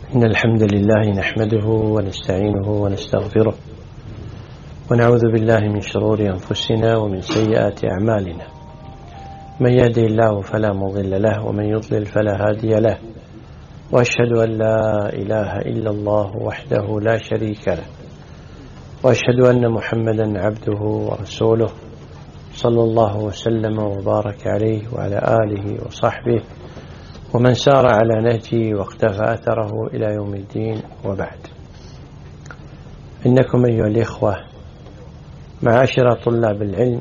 إن الحمد لله نحمده ونستعينه ونستغفره ونعوذ بالله من شرور أنفسنا ومن سيئات أعمالنا. من يهده الله فلا مضل له ومن يضلل فلا هادي له، وأشهد أن لا إله إلا الله وحده لا شريك له، وأشهد أن محمدا عبده ورسوله صلى الله وسلم وبارك عليه وعلى آله وصحبه ومن سار على نهجه واقتفى أثره إلى يوم الدين، وبعد. إنكم أيها الإخوة معاشر طلاب العلم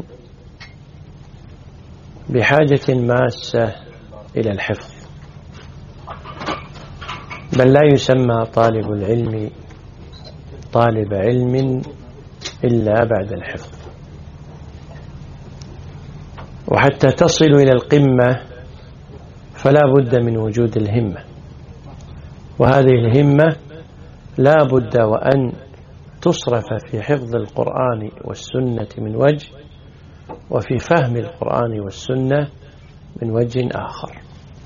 بحاجة ماسة إلى الحفظ، بل لا يسمى طالب العلم طالب علم إلا بعد الحفظ. وحتى تصل إلى القمة فلا بد من وجود الهمة، وهذه الهمة لا بد وأن تصرف في حفظ القرآن والسنة من وجه، وفي فهم القرآن والسنة من وجه آخر.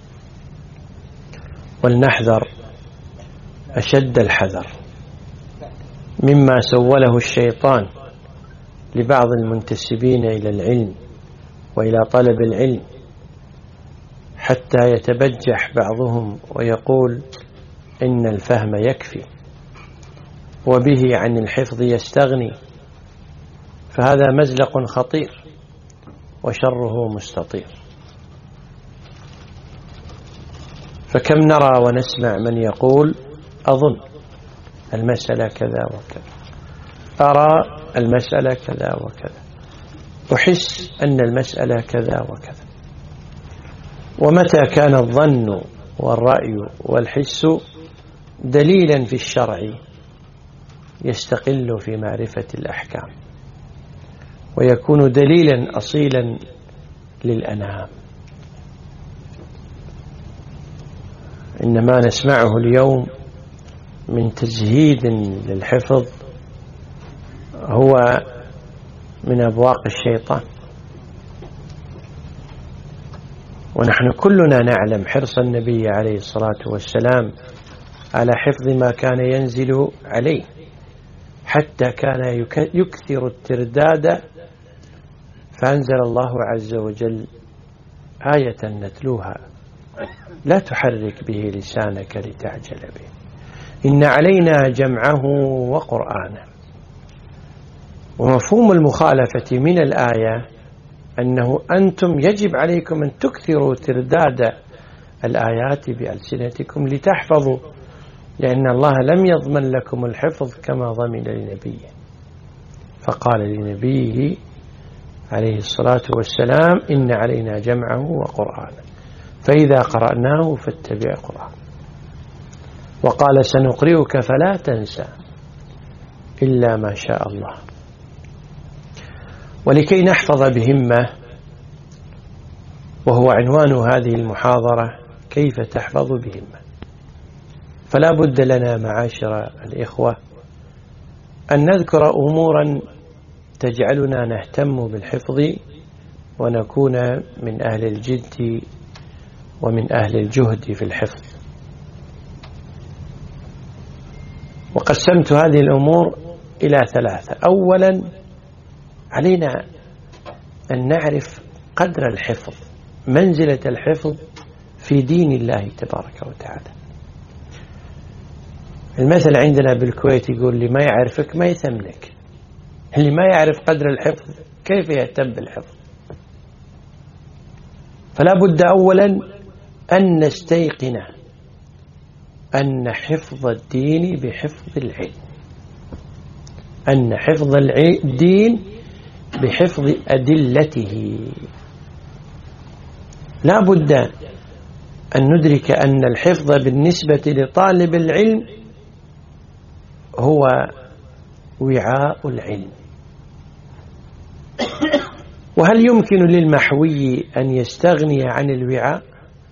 ولنحذر أشد الحذر مما سوله الشيطان لبعض المنتسبين إلى العلم وإلى طلب العلم، حتى يتبجح بعضهم ويقول إن الفهم يكفي وبه عن الحفظ يستغني، فهذا مزلق خطير وشره مستطير. فكم نرى ونسمع من يقول أظن المسألة كذا وكذا، أرى المسألة كذا وكذا، أحس أن المسألة كذا وكذا. ومتى كان الظن والرأي والحس دليلا في الشرع يستقل في معرفة الأحكام، ويكون دليلا أصيلا للأنام. إنما نسمعه اليوم من تزهيد للحفظ هو من أبواق الشيطان. ونحن كلنا نعلم حرص النبي عليه الصلاة والسلام على حفظ ما كان ينزل عليه، حتى كان يكثر الترداد، فأنزل الله عز وجل آية نتلوها: لا تحرك به لسانك لتعجل به، إن علينا جمعه وقرآنه. ومفهوم المخالفة من الآية أنه أنتم يجب عليكم أن تكثروا ترداد الآيات بألسنتكم لتحفظوا، لأن الله لم يضمن لكم الحفظ كما ضمن لنبيه، فقال لنبيه عليه الصلاة والسلام: إن علينا جمعه وقرآنه فإذا قرأناه فاتبع قرآن. وقال: سنقرئك فلا تنسى إلا ما شاء الله. ولكي نحفظ بهمة، وهو عنوان هذه المحاضرة: كيف تحفظ بهمة، فلا بد لنا معاشر الإخوة أن نذكر أمورا تجعلنا نهتم بالحفظ ونكون من أهل الجد ومن أهل الجهد في الحفظ. وقسمت هذه الأمور إلى ثلاثة. أولا، علينا أن نعرف قدر الحفظ، منزلة الحفظ في دين الله تبارك وتعالى. المثل عندنا بالكويت يقول: اللي ما يعرفك ما يثمنك. اللي ما يعرف قدر الحفظ كيف يهتم بالحفظ؟ فلا بد أولا أن نستيقن أن حفظ الدين بحفظ العلم، أن حفظ الدين بحفظ أدلته. لا بد أن ندرك أن الحفظ بالنسبة لطالب العلم هو وعاء العلم. وهل يمكن للمحوي أن يستغني عن الوعاء؟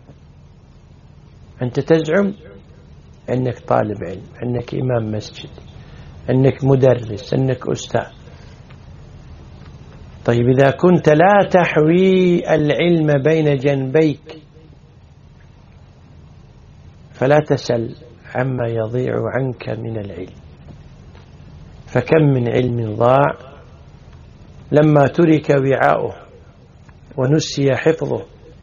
أنت تزعم أنك طالب علم، أنك إمام مسجد، أنك مدرس، أنك أستاذ. طيب، إذا كنت لا تحوي العلم بين جنبيك فلا تسل عما يضيع عنك من العلم. فكم من علم ضاع لما ترك وعاؤه ونسي حفظه.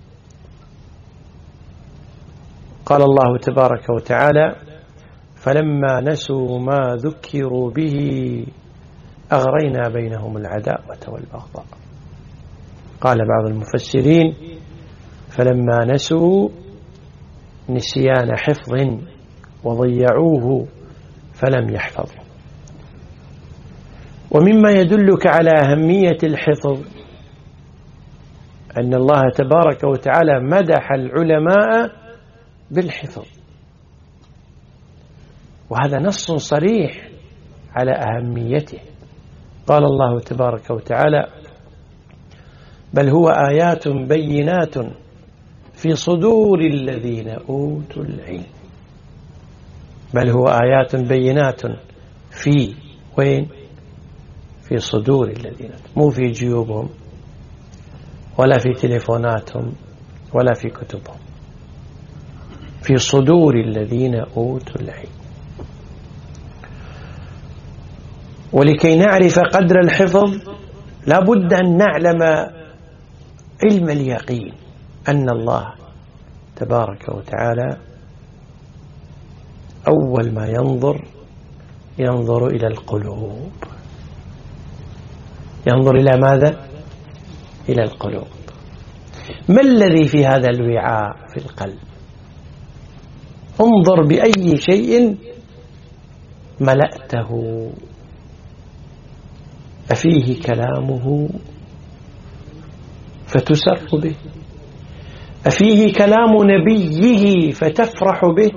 قال الله تبارك وتعالى: فلما نسوا ما ذكروا به أغرينا بينهم العداوة والبغضاء. قال بعض المفسرين: فلما نسوا نسيان حفظ وضيعوه فلم يحفظوا. ومما يدلك على أهمية الحفظ أن الله تبارك وتعالى مدح العلماء بالحفظ، وهذا نص صريح على أهميته. قال الله تبارك وتعالى: بل هو آيات بينات في صدور الذين أوتوا العلم. بل هو آيات بينات في وين؟ في صدور الذين، مو في جيوبهم ولا في تليفوناتهم ولا في كتبهم، في صدور الذين أوتوا العلم. ولكي نعرف قدر الحفظ لا بد أن نعلم علم اليقين أن الله تبارك وتعالى أول ما ينظر إلى القلوب. ينظر إلى ماذا؟ إلى القلوب. ما الذي في هذا الوعاء في القلب؟ انظر بأي شيء ملأته. أفيه كلامه فتسر به؟ أفيه كلام نبيه فتفرح به؟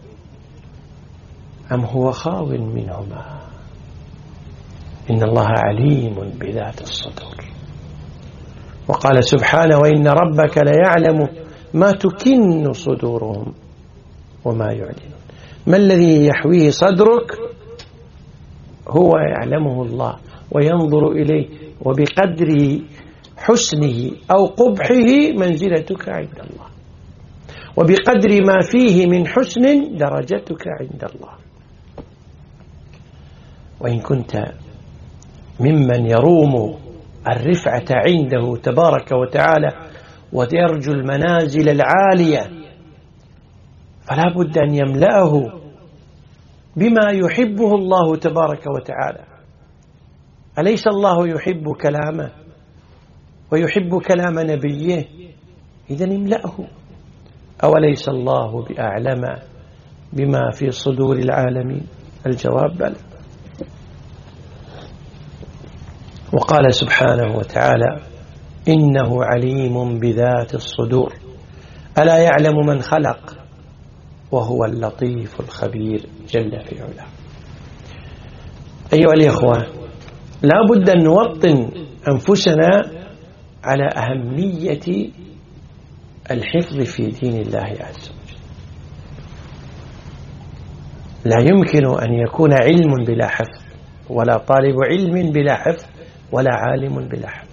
أم هو خاو منهما؟ إن الله عليم بذات الصدور. وقال سبحانه: وإن ربك ليعلم ما تكن صدورهم وما يعلنون. ما الذي يحويه صدرك هو يعلمه الله وينظر إليه، وبقدر حسنه أو قبحه منزلتك عند الله، وبقدر ما فيه من حسن درجتك عند الله. وإن كنت ممن يروم الرفعة عنده تبارك وتعالى ويرجو المنازل العالية، فلا بد أن يملأه بما يحبه الله تبارك وتعالى. أليس الله يحب كلامه ويحب كلام نبيه؟ إذن املأه. أوليس الله بأعلم بما في صدور العالمين؟ الجواب بلى. وقال سبحانه وتعالى: إنه عليم بذات الصدور ألا يعلم من خلق وهو اللطيف الخبير جل في علاه. أيها الإخوة، لا بد أن نوطن أنفسنا على أهمية الحفظ في دين الله عز وجل. لا يمكن أن يكون علم بلا حفظ، ولا طالب علم بلا حفظ، ولا عالم بلا حفظ.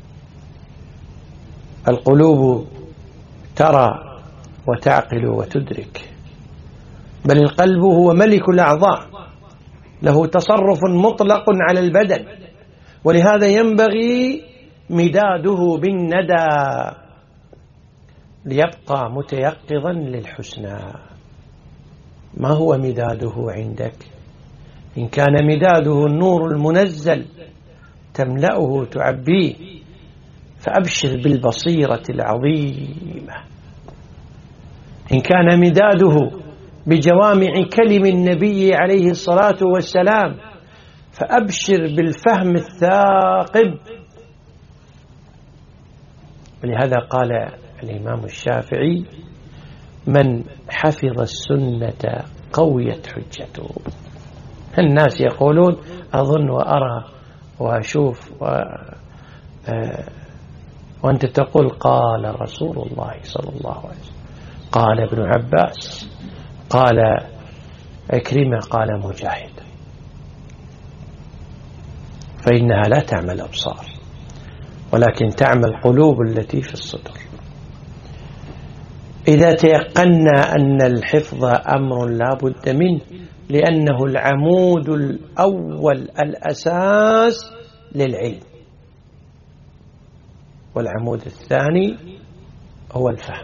القلوب ترى وتعقل وتدرك، بل القلب هو ملك الأعضاء، له تصرف مطلق على البدن، ولهذا ينبغي مداده بالندى ليبقى متيقظا للحسنى. ما هو مداده عندك؟ إن كان مداده النور المنزل تملأه تعبيه، فأبشر بالبصيرة العظيمة. إن كان مداده بجوامع كلم النبي عليه الصلاة والسلام، فأبشر بالفهم الثاقب. ولهذا قال الإمام الشافعي: من حفظ السنة قويت حجته. الناس يقولون أظن وأرى وأشوف وأنت تقول قال رسول الله صلى الله عليه وسلم، قال ابن عباس، قال عكرمة، قال مجاهد. فإنها لا تعمى الأبصار ولكن تعمى القلوب التي في الصدر. إذا تيقنا أن الحفظ أمر لا بد منه، لأنه العمود الأول الأساس للعلم، والعمود الثاني هو الفهم.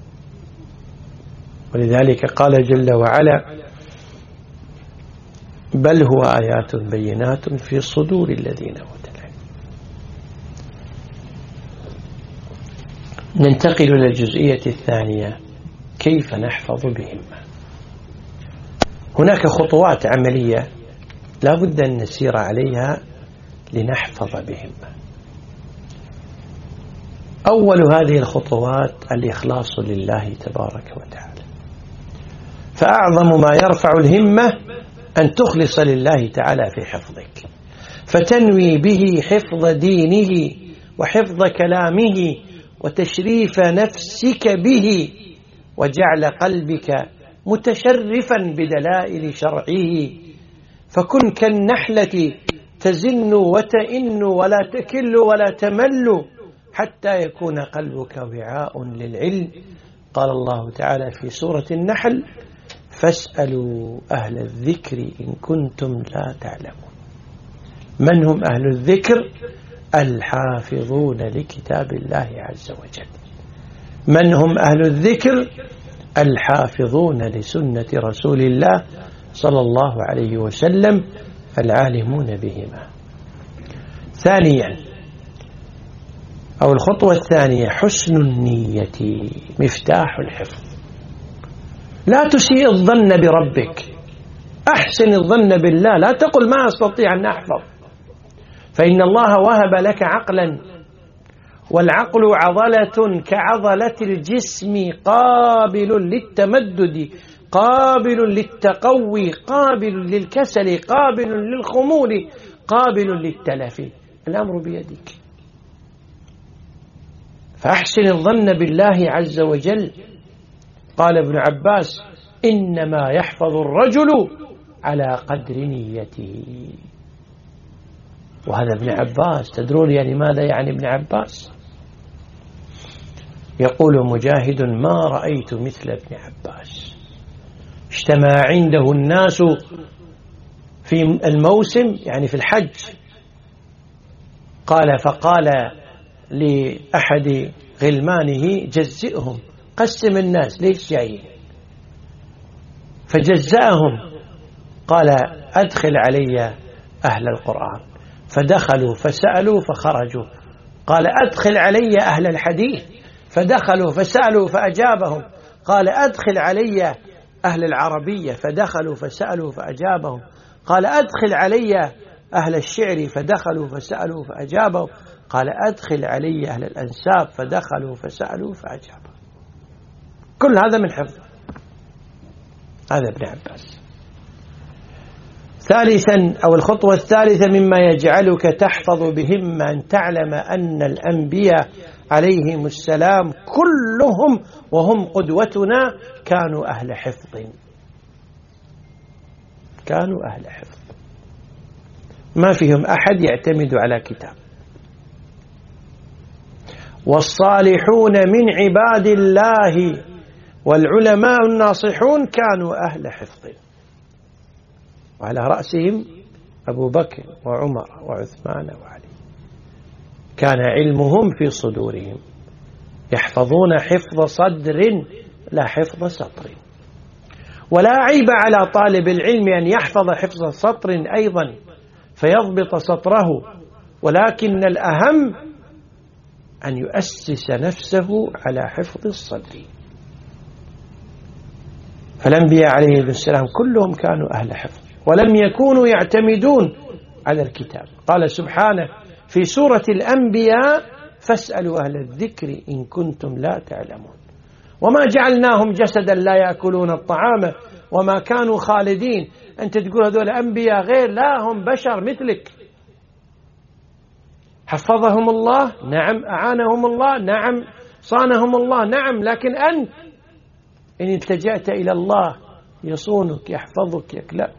ولذلك قال جل وعلا: بل هو آيات بينات في صدور الذين أوتوا العلم. ننتقل إلى الجزئية الثانية: كيف نحفظ بهمة؟ هناك خطوات عملية لا بد أن نسير عليها لنحفظ بهمة. أول هذه الخطوات الإخلاص لله تبارك وتعالى، فأعظم ما يرفع الهمة أن تخلص لله تعالى في حفظك، فتنوي به حفظ دينه وحفظ كلامه وتشريف نفسك به، وجعل قلبك متشرفا بدلائل شرعه، فكن كالنحلة تزن وتئن ولا تكل ولا تمل حتى يكون قلبك وعاء للعلم. قال الله تعالى في سورة النحل: فاسألوا أهل الذكر إن كنتم لا تعلمون. من هم أهل الذكر؟ الحافظون لكتاب الله عز وجل. من هم أهل الذكر؟ الحافظون لسنة رسول الله صلى الله عليه وسلم، العالمون بهما. ثانيا، أو الخطوة الثانية: حسن النية مفتاح الحفظ. لا تسيء الظن بربك، أحسن الظن بالله. لا تقل ما أستطيع أن أحفظ، فإن الله وهب لك عقلا، والعقل عضلة كعضلة الجسم، قابل للتمدد، قابل للتقوي، قابل للكسل، قابل للخمول، قابل للتلف. الأمر بيدك، فأحسن الظن بالله عز وجل. قال ابن عباس: إنما يحفظ الرجل على قدر نيته. وهذا ابن عباس. تدرون يعني ماذا يعني ابن عباس؟ يقول مجاهد: ما رأيت مثل ابن عباس. اجتمع عنده الناس في الموسم، يعني في الحج، فقال لأحد غلمانه: جزئهم، قسم الناس ليش جايين؟ فجزأهم. قال: أدخل علي أهل القرآن. فدخلوا فسألوا فخرجوا. قال: أدخل علي أهل الحديث. فدخلوا فسألوا فأجابهم. قال: أدخل علي أهل العربية. فدخلوا فسألوا فأجابهم. قال: أدخل علي أهل الشعر. فدخلوا فسألوا فأجابهم. قال: أدخل علي أهل الأنساب. فدخلوا فسألوا فأجابهم. كل هذا من حفظ. هذا ابن عباس. ثالثا، أو الخطوة الثالثة مما يجعلك تحفظ بهم، أن تعلم أن الأنبياء عليهم السلام كلهم وهم قدوتنا كانوا أهل حفظ. كانوا أهل حفظ، ما فيهم أحد يعتمد على كتاب. والصالحون من عباد الله والعلماء الناصحون كانوا أهل حفظ، وعلى رأسهم أبو بكر وعمر وعثمان وعلي. كان علمهم في صدورهم، يحفظون حفظ صدر لا حفظ سطر. ولا عيب على طالب العلم أن يحفظ حفظ سطر أيضا فيضبط سطره، ولكن الأهم أن يؤسس نفسه على حفظ الصدر. فالأنبياء عليهم السلام كلهم كانوا أهل حفظ، ولم يكونوا يعتمدون على الكتاب. قال سبحانه في سورة الأنبياء: فاسألوا أهل الذكر إن كنتم لا تعلمون. وما جعلناهم جسدا لا يأكلون الطعام وما كانوا خالدين. أنت تقول هذول أنبياء غير، لا، هم بشر مثلك. حفظهم الله، نعم. أعانهم الله، نعم. صانهم الله، نعم. لكن أنت إن التجأت إلى الله يصونك، يحفظك، يكلأك.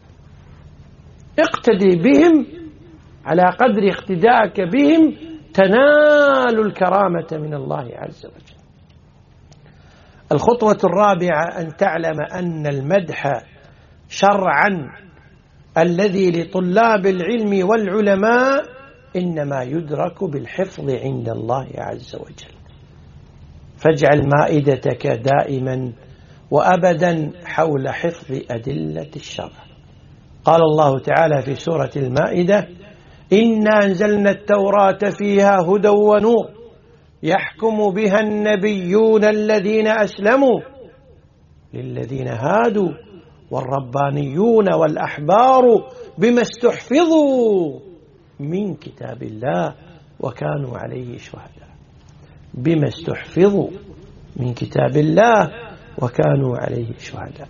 اقتدي بهم، على قدر اقتدائك بهم تنال الكرامة من الله عز وجل. الخطوة الرابعة أن تعلم أن المدح شرعا الذي لطلاب العلم والعلماء إنما يدرك بالحفظ عند الله عز وجل. فاجعل مائدتك دائما وأبدا حول حفظ أدلة الشرع. قال الله تعالى في سورة المائدة: إنا أنزلنا التوراة فيها هدى ونور يحكم بها النبيون الذين أسلموا للذين هادوا والربانيون والأحبار بما استحفظوا من كتاب الله وكانوا عليه شهداء. بما استحفظوا من كتاب الله وكانوا عليه شهداء.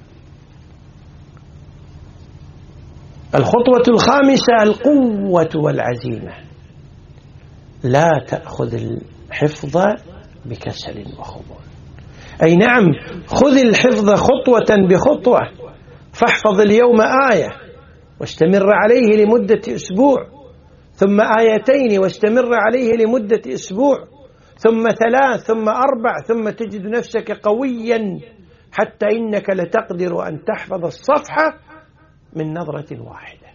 الخطوة الخامسة القوة والعزيمة. لا تأخذ الحفظ بكسل وخمول، أي نعم، خذ الحفظ خطوة بخطوة، فاحفظ اليوم آية واستمر عليه لمدة أسبوع، ثم آيتين واستمر عليه لمدة أسبوع، ثم 3، ثم 4، ثم تجد نفسك قويا حتى إنك لتقدر أن تحفظ الصفحة من نظرة واحدة.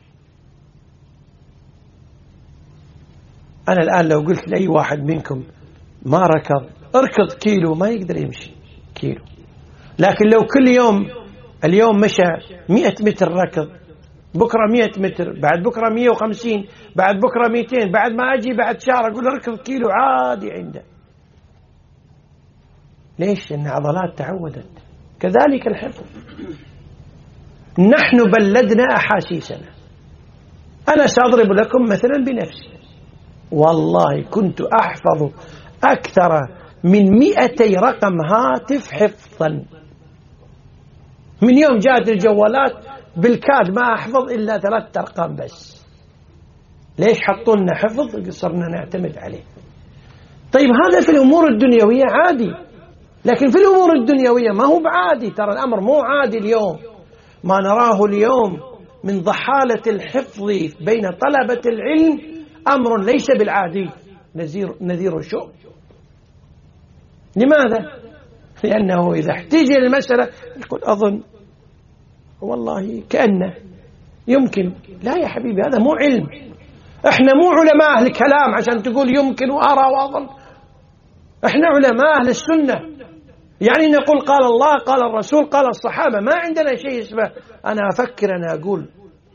أنا الآن لو قلت لأي واحد منكم ما ركض اركض كيلو، ما يقدر يمشي كيلو. لكن لو كل يوم، اليوم مشى 100 متر ركض، بكرة 100 متر، بعد بكرة 150، بعد بكرة 200، بعد ما أجي بعد شهر أقول اركض كيلو عادي عنده. ليش؟ لأن عضلات تعودت. كذلك الحفظ، نحن بلدنا أحاسيسنا. أنا سأضرب لكم مثلا بنفسي، والله كنت أحفظ أكثر من 200 رقم هاتف حفظا. من يوم جاءت الجوالات بالكاد ما أحفظ إلا 3 أرقام بس. ليش حطوا لنا حفظ؟ صرنا نعتمد عليه. طيب هذا في الأمور الدنيوية عادي، لكن في الأمور الدنيوية ما هو بعادي. ترى الأمر مو عادي اليوم. ما نراه اليوم من ضحالة الحفظ بين طلبة العلم أمر ليس بالعادي، نذير شؤم. لماذا؟ لأنه إذا احتاج المسألة يقول أظن، والله كأنه يمكن. لا يا حبيبي، هذا مو علم. احنا مو علماء أهل الكلام عشان تقول يمكن وأرى وأظن. احنا علماء أهل السنة، يعني نقول قال الله قال الرسول قال الصحابة. ما عندنا شيء اسمه أنا أفكر أنا أقول.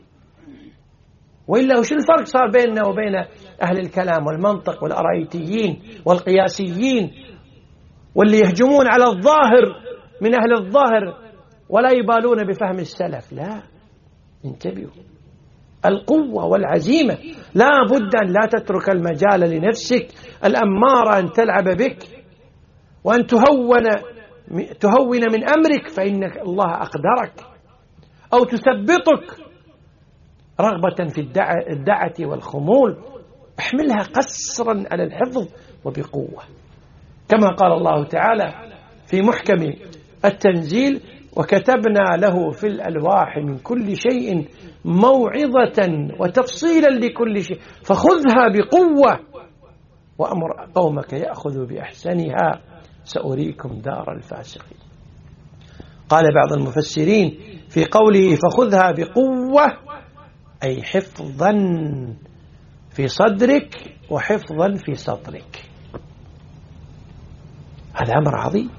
وإلا وش الفرق صار بيننا وبين أهل الكلام والمنطق والأرايتيين والقياسيين واللي يهجمون على الظاهر من أهل الظاهر ولا يبالون بفهم السلف؟ لا، انتبهوا. القوة والعزيمة لا بد أن لا تترك المجال لنفسك الأمارة أن تلعب بك وأن تهون من أمرك، فإن الله أقدرك، أو تثبطك رغبة في الدعة والخمول. احملها قسرا على الحفظ وبقوة، كما قال الله تعالى في محكم التنزيل: وكتبنا له في الألواح من كل شيء موعظة وتفصيلا لكل شيء فخذها بقوة وأمر قومك يأخذوا بأحسنها سأريكم دار الفاسقين. قال بعض المفسرين في قوله فخذها بقوة أي حفظا في صدرك وحفظا في سطرك. هذا أمر عظيم.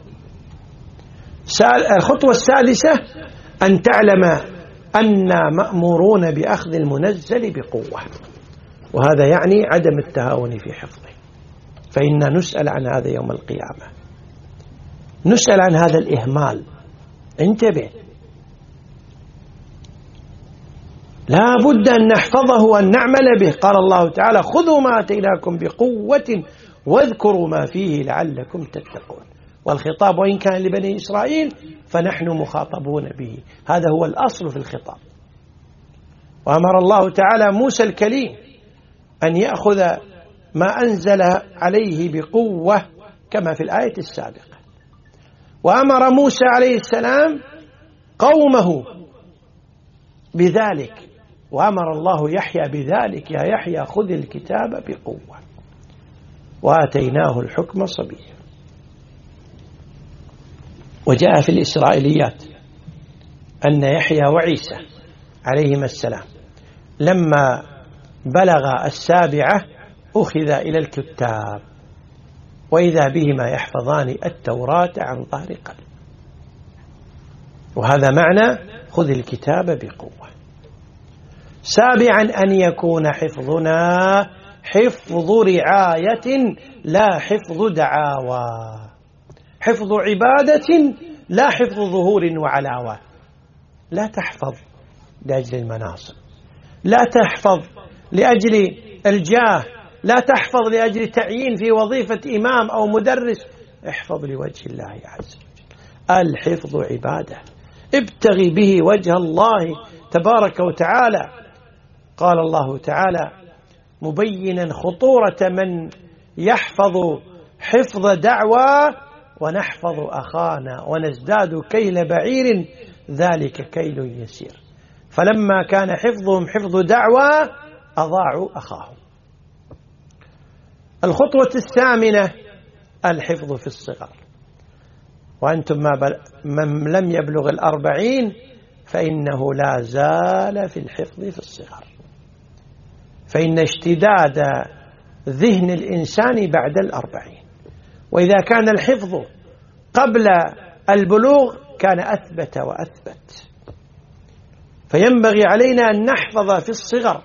الخطوة الثالثة أن تعلم أننا مأمورون بأخذ المنزل بقوة، وهذا يعني عدم التهاون في حفظه، فإننا نسأل عن هذا يوم القيامة، نسأل عن هذا الإهمال. انتبه، لا بد أن نحفظه وأن نعمل به. قال الله تعالى: خذوا ما آتيناكم بقوة واذكروا ما فيه لعلكم تتقون. والخطاب وإن كان لبني إسرائيل فنحن مخاطبون به، هذا هو الأصل في الخطاب. وأمر الله تعالى موسى الكليم أن يأخذ ما أنزل عليه بقوة كما في الآية السابقة، وأمر موسى عليه السلام قومه بذلك، وأمر الله يحيى بذلك: يا يحيى خذ الكتاب بقوة وآتيناه الحكم صبيا. وجاء في الإسرائيليات أن يحيى وعيسى عليهما السلام لما بلغ 7 أخذ إلى الكتاب، وإذا بهما يحفظان التوراة عن ظهر قلب. وهذا معنى خذ الكتاب بقوة. 7 أن يكون حفظنا حفظ رعاية لا حفظ دعاوى، حفظ عبادة لا حفظ ظهور وعلاوة. لا تحفظ لأجل المناصب، لا تحفظ لأجل الجاه، لا تحفظ لأجل تعيين في وظيفة إمام أو مدرس، احفظ لوجه الله عز وجل. الحفظ عبادة، ابتغي به وجه الله تبارك وتعالى. قال الله تعالى مبينا خطورة من يحفظ حفظ دعوى: ونحفظ أخانا ونزداد كيل بعير ذلك كيل يسير. فلما كان حفظهم حفظ دعوى أضاعوا أخاهم. الخطوة 8 الحفظ في الصغر. وأنتم من لم يبلغ 40 فإنه لا زال في الحفظ في الصغر، فإن اشتداد ذهن الإنسان بعد 40، وإذا كان الحفظ قبل البلوغ كان أثبت وأثبت. فينبغي علينا أن نحفظ في الصغر،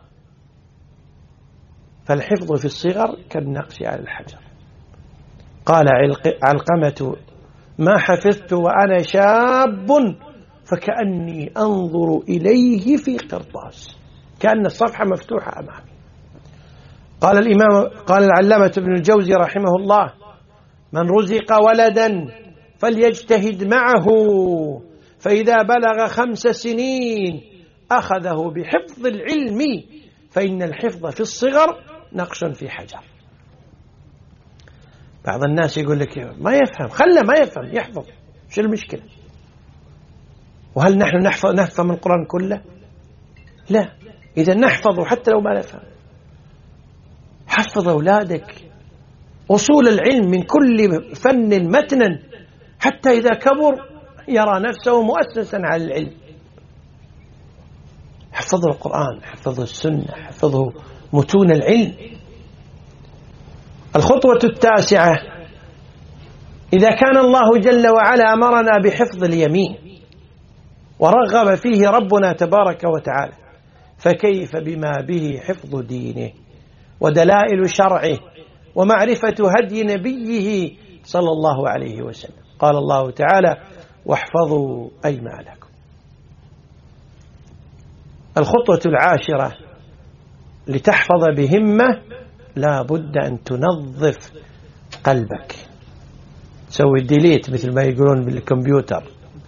فالحفظ في الصغر كالنقش على الحجر. قال علقمة: ما حفظت وأنا شاب فكأني أنظر إليه في قرطاس، كأن الصفحة مفتوحة أمامي. قال العلامة ابن الجوزي رحمه الله: من رزق ولدا فليجتهد معه، فإذا بلغ 5 سنين أخذه بحفظ العلم، فإن الحفظ في الصغر نقش في حجر. بعض الناس يقول لك ما يفهم، خله ما يفهم يحفظ، شو المشكلة؟ وهل نحن نحفظ من القرآن كله؟ لا. إذا نحفظ حتى لو ما نفهم. حفظ أولادك أصول العلم من كل فن متنا، حتى إذا كبر يرى نفسه مؤسسا على العلم. حفظه القرآن، حفظه السنة، حفظه متون العلم. الخطوة 9 إذا كان الله جل وعلا أمرنا بحفظ اليمين ورغب فيه ربنا تبارك وتعالى، فكيف بما به حفظ دينه ودلائل شرعه ومعرفة هدي نبيه صلى الله عليه وسلم. قال الله تعالى: واحفظوا أيمانكم. الخطوة 10 لتحفظ بهمة لا بد أن تنظف قلبك، تسوي ديليت مثل ما يقولون بالكمبيوتر.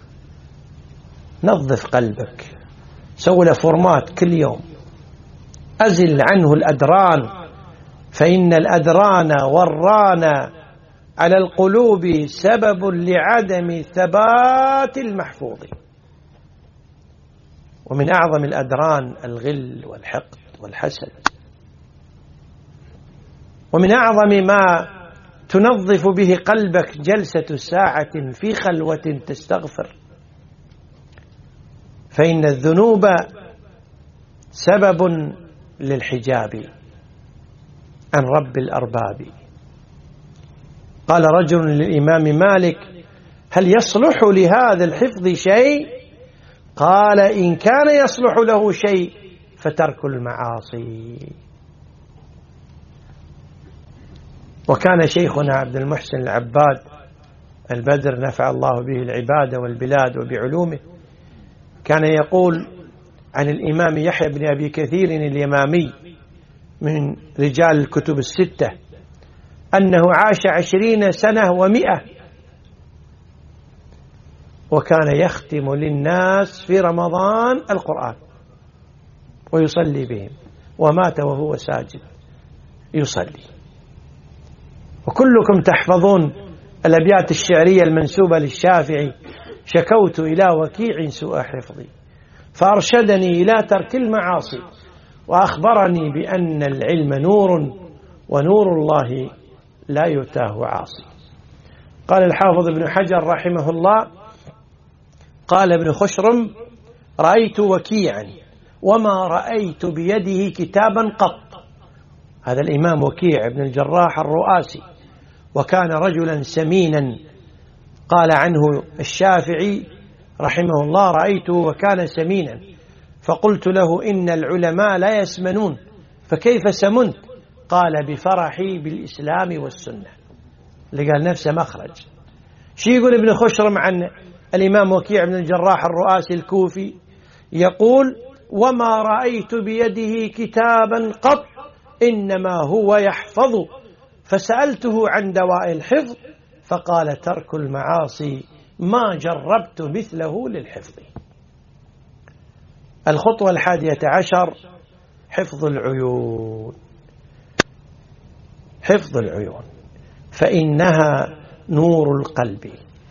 نظف قلبك، سوي له فورمات كل يوم، أزل عنه الأدران، فإن الأدران والران على القلوب سبب لعدم ثبات المحفوظ. ومن أعظم الأدران الغل والحقد والحسد. ومن أعظم ما تنظف به قلبك جلسة ساعة في خلوة تستغفر، فإن الذنوب سبب للحجاب عن رب الأرباب. قال رجل للإمام مالك: هل يصلح لهذا الحفظ شيء؟ قال: إن كان يصلح له شيء فترك المعاصي. وكان شيخنا عبد المحسن العباد البدر نفع الله به العباد والبلاد وبعلومه كان يقول عن الإمام يحيى بن أبي كثير اليمامي من رجال الكتب 6 أنه عاش 20 سنة و100، وكان يختم للناس في رمضان القرآن ويصلي بهم، ومات وهو ساجد يصلي. وكلكم تحفظون الأبيات الشعرية المنسوبة للشافعي: شكوت إلى وكيع سوء حفظي فأرشدني إلى ترك المعاصي، وأخبرني بأن العلم نور ونور الله لا يتاه عاصي. قال الحافظ ابن حجر رحمه الله: قال ابن خشرم: رأيت وكيعا وما رأيت بيده كتابا قط. هذا الإمام وكيع بن الجراح الرؤاسي، وكان رجلا سمينا. قال عنه الشافعي رحمه الله: رأيته وكان سمينا، فقلت له: إن العلماء لا يسمنون، فكيف سمنت؟ قال: بفرحي بالإسلام والسنة. لقى نفسه مخرج. شي يقول ابن خشرم عن الإمام وكيع بن الجراح الرؤاسي الكوفي؟ يقول: وما رأيت بيده كتابا قط، إنما هو يحفظ، فسألته عن دواء الحفظ فقال: ترك المعاصي، ما جربت مثله للحفظ. الخطوة 11: حفظ العيون. حفظ العيون فإنها نور القلب،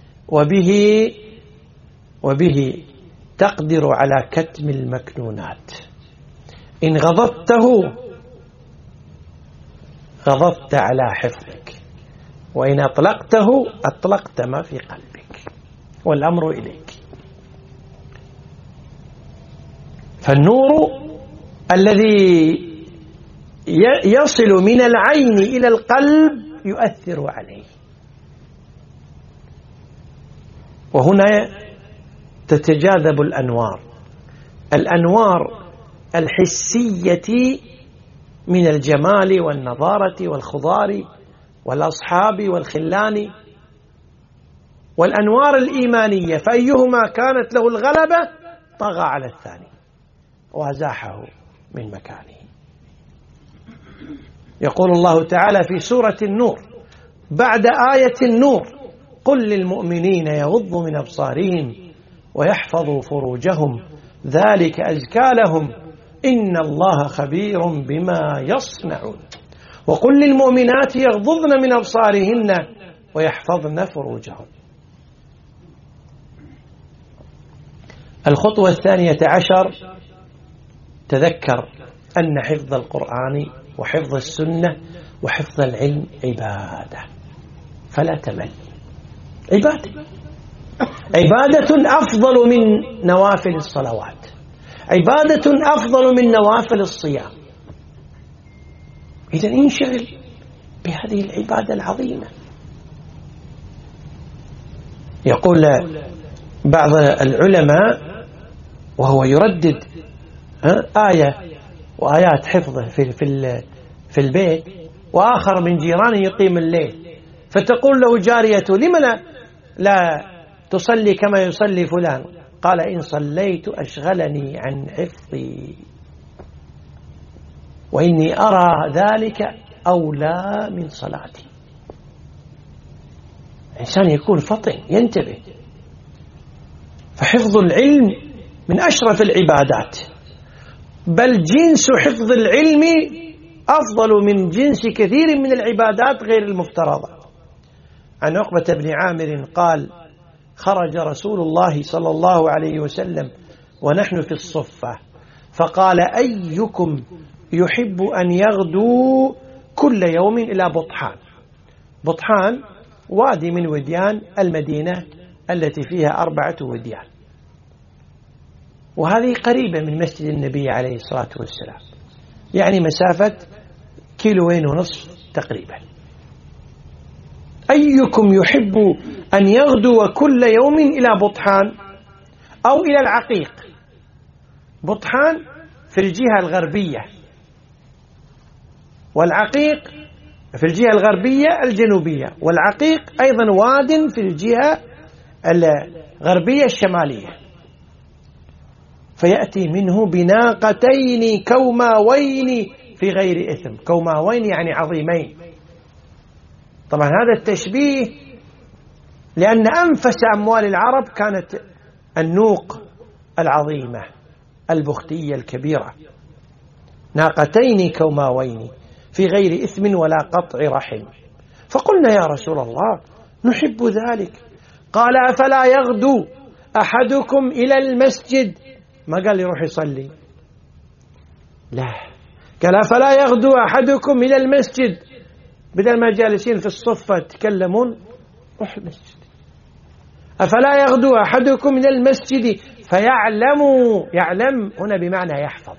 وبه تقدر على كتم المكنونات. إن غضبت على حفظك، وإن أطلقت ما في قلبك، والأمر إليك. فالنور الذي يصل من العين إلى القلب يؤثر عليه. وهنا تتجاذب الأنوار الحسية من الجمال والنضارة والخضار والأصحاب والخلان، والأنوار الإيمانية، فأيهما كانت له الغلبة طغى على الثاني وازاحه من مكانه. يقول الله تعالى في سورة النور بعد آية النور: قل للمؤمنين يغضوا من أبصارهم ويحفظوا فروجهم ذلك أزكى لهم إن الله خبير بما يصنعون. وقل للمؤمنات يغضضن من أبصارهن ويحفظن فروجهن. الخطوة 12: تذكر أن حفظ القرآن وحفظ السنة وحفظ العلم عبادة، فلا تمل. عبادة أفضل من نوافل الصلوات، عبادة أفضل من نوافل الصيام. إذن انشغل بهذه العبادة العظيمة. يقول بعض العلماء وهو يردد آية وآيات حفظه في البيت، وآخر من جيرانه يقيم الليل، فتقول له جارية: لم لا تصلي كما يصلي فلان؟ قال: إن صليت أشغلني عن حفظي، وإني أرى ذلك أولى من صلاتي. الإنسان يكون فطن، ينتبه. فحفظ العلم من أشرف العبادات، بل جنس حفظ العلم أفضل من جنس كثير من العبادات غير المفترضة. عن عقبة بن عامر قال: خرج رسول الله صلى الله عليه وسلم ونحن في الصفة، فقال: أيكم يحب أن يغدو كل يوم إلى بطحان؟ بطحان وادي من وديان المدينة التي فيها 4 وديان، وهذه قريبة من مسجد النبي عليه الصلاة والسلام، يعني مسافة 1.5 كيلو تقريبا. أيكم يحب أن يغدو كل يوم إلى بطحان أو إلى العقيق؟ بطحان في الجهة الغربية، والعقيق في الجهة الغربية الجنوبية، والعقيق أيضا واد في الجهة الغربية الشمالية. فيأتي منه بناقتين كوماوين في غير إثم. كوماوين يعني عظيمين. طبعا هذا التشبيه لأن أنفس أموال العرب كانت النوق العظيمة البختية الكبيرة. ناقتين كوماوين في غير إثم ولا قطع رحم. فقلنا: يا رسول الله نحب ذلك. قال: أفلا يغدو أحدكم إلى المسجد؟ ما قال يروح يصلي، لا، قال: أفلا يغدو أحدكم إلى المسجد؟ بدل ما جالسين في الصفة تكلمون روح المسجد. أفلا يغدو أحدكم من المسجد فيعلم، يعلم هنا بمعنى يحفظ،